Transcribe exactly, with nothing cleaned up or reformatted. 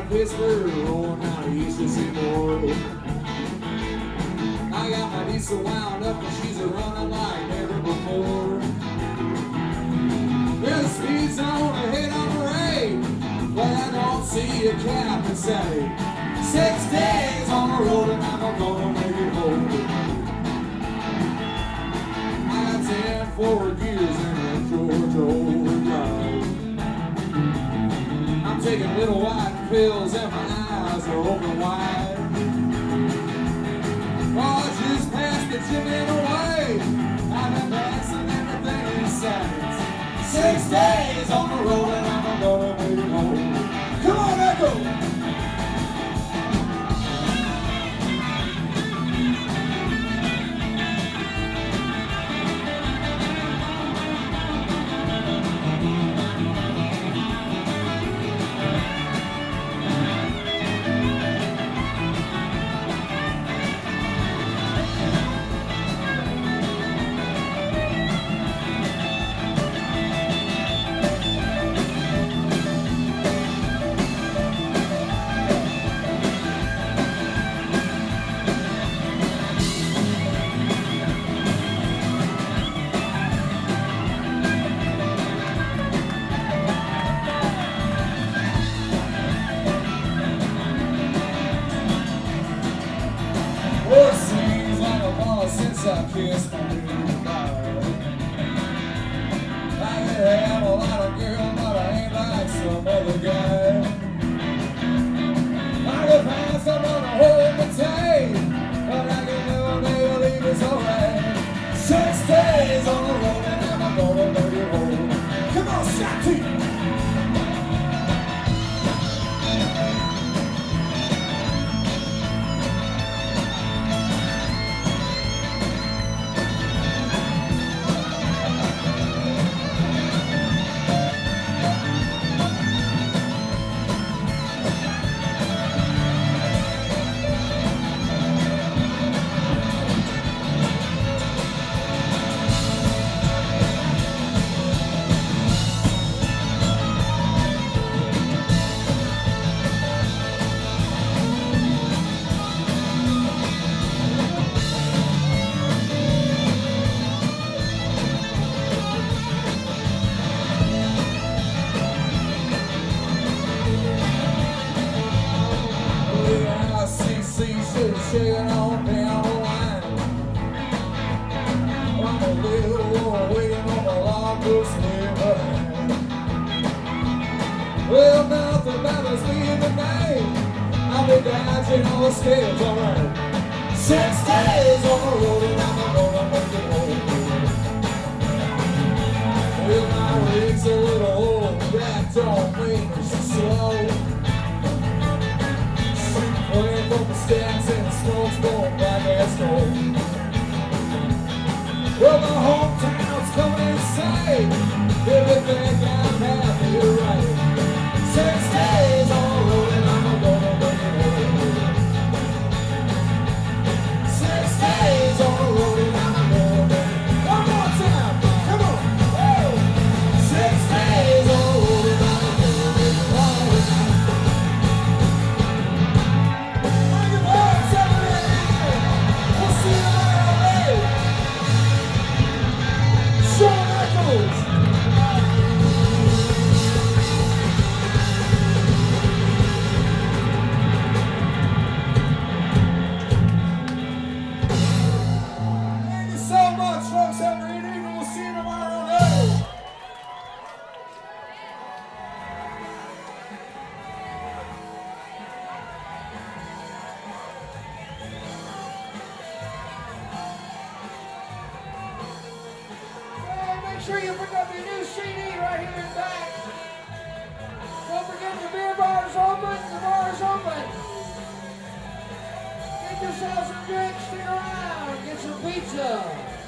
Pittsburgh, rolling down the Eastern Seaboard. I got my diesel wound up and she's a running like never before. With the speed zone ahead on the parade, but I don't see a cap and say, six days on the road and I'm gonna make it home. I got ten forward gears in a Georgia overdrive. I'm taking little white pills and my eyes are open wide. Oh, just past the chicken away. I've been passing everything in sight. Six days on the road and I'm gonna make it home. Come on, Echo! Well, it seems like a while since I kissed my new bride. I can have a lot of girls, but I ain't like some other guy. I can find someone to hold me tight, but I can never make a leave, it's alright. Six days on the road and I'm gonna make it home. Come on, Shotty! Shaking on down the line. I'm a little war waiting on the long to slip behind. Well, nothing matters me tonight. I'll be dodging all the scales, alright. Six days on the road and I'm gonna make it home. Well, my rig's a little old, that don't mean it's slow. Playing from the stacks and the smoke's going black as gold. Well, my hometown's coming inside. If you think I'm happy, you're right. Six days on the road and I'm gonna make it home. Six days on the road and I'm gonna make it. One more time, come on. Woo! Six days on the road and I'm gonna make it home. Make sure you pick up your new C D right here in back. Don't forget the beer bar's open, the bar's open. Get yourself some drinks, stick around, get some pizza.